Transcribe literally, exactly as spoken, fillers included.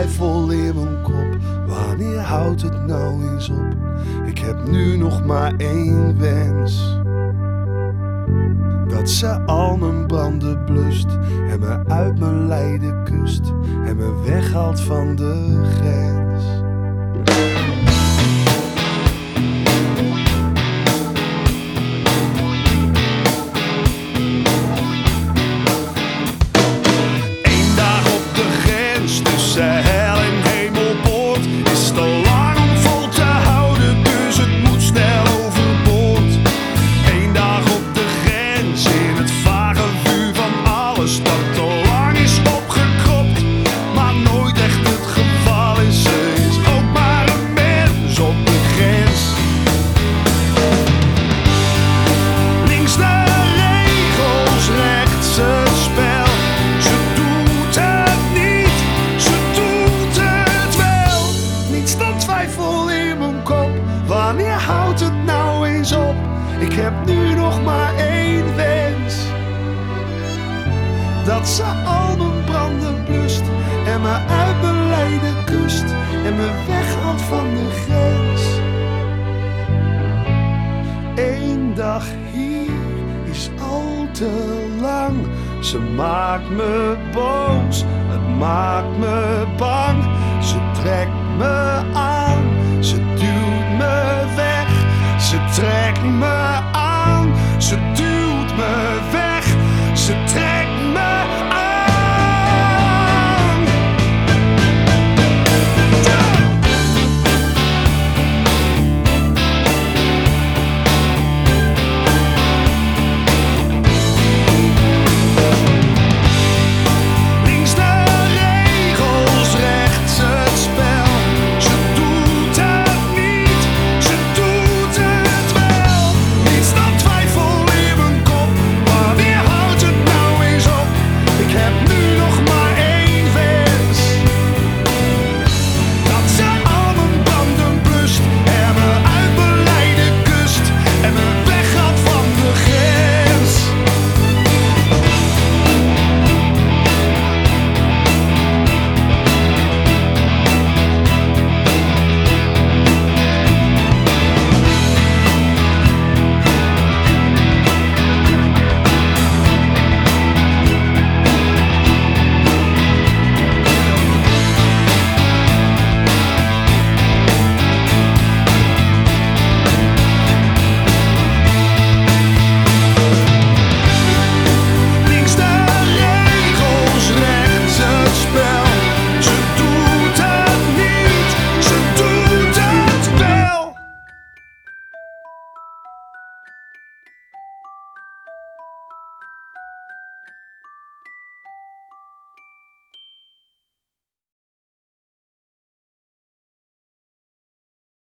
twijfel in mijn kop. Wanneer houdt het nou eens op? Ik heb nu nog maar één wens. Dat ze al mijn branden blust en me uit mijn lijden kust en me weghaalt van de grens. Eén dag op de grens tussen hel en hemelpoort is te lang om vol te houden, dus het moet snel overboord. Eén dag op de grens in het vage vuur van alles dat te lang is opgekropt, maar nooit echt het geval is. Ze is ook maar een mens op de grens. Links de regels, rechts het spel. Ze doet het niet, ze doet het wel. Niets dan twijfel in mijn kop. Wanneer houdt het nou eens op? Ik heb nu nog maar één wens. Dat ze al mijn branden blust en me uit mijn lijden kust en me weghaalt van de grens. Eén dag hier is al te lang. Ze maakt me boos, het maakt me bang. Ze trekt me aan, ze duwt me weg. Ze trekt me aan, ze duwt me weg. Ze trekt